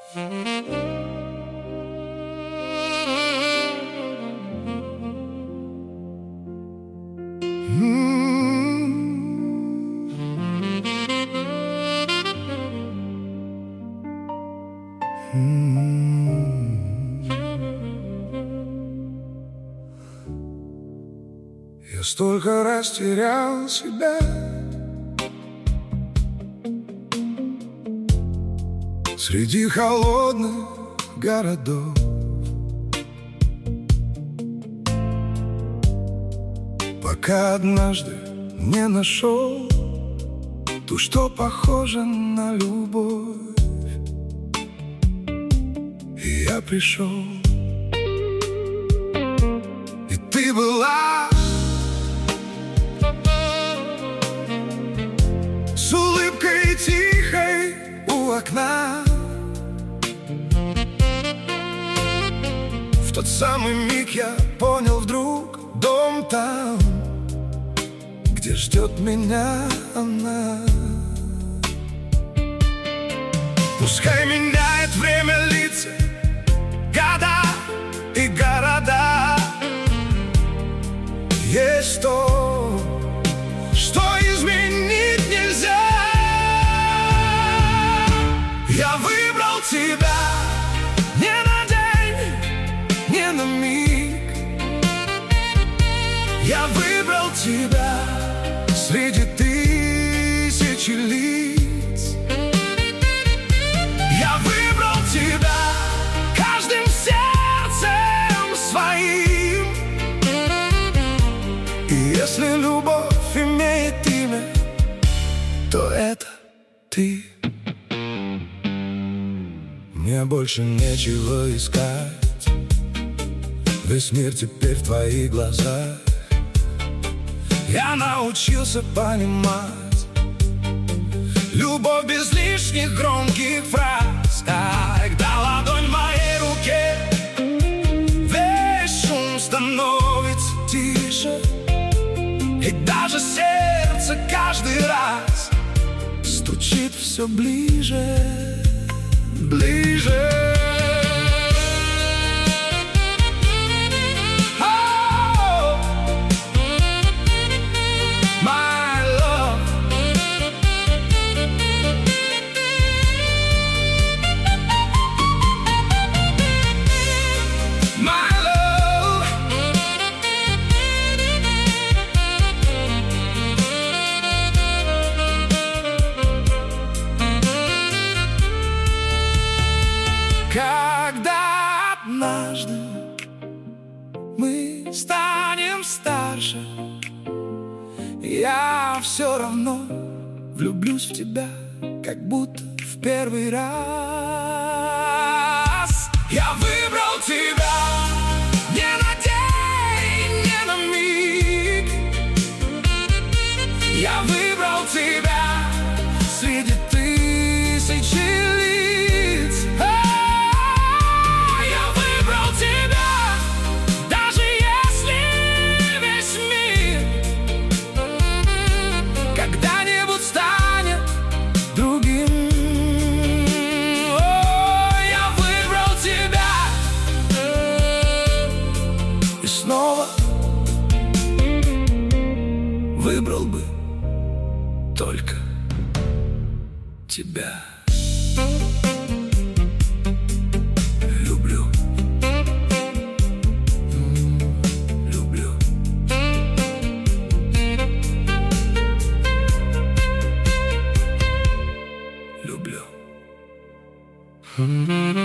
Я столько раз терял себя, среди холодных городов, пока однажды не нашел ту, что похожа на любовь. И я пришел, и ты была с улыбкой тихой у окна. В тот самый миг я понял вдруг: дом там, где ждет меня она. Пускай меняет время лица, года и города, есть то, что изменить нельзя. Я выбрал тебя не на день, не на миг. Я выбрал тебя среди тысячи лиц. Я выбрал тебя каждым сердцем своим. И если любовь имеет имя, то это ты. Мне больше нечего искать, весь мир теперь в твоих глазах. Я научился понимать любовь без лишних громких фраз. Когда ладонь в моей руке, весь шум становится тише, и даже сердце каждый раз стучит все ближе, ближе. Когда однажды мы станем старше, я все равно влюблюсь в тебя, как будто в первый раз. Я выбрал тебя не на день, не на миг. Я выбрал тебя среди тысячи лиц. Выбрал бы только тебя. Люблю. Люблю. Люблю.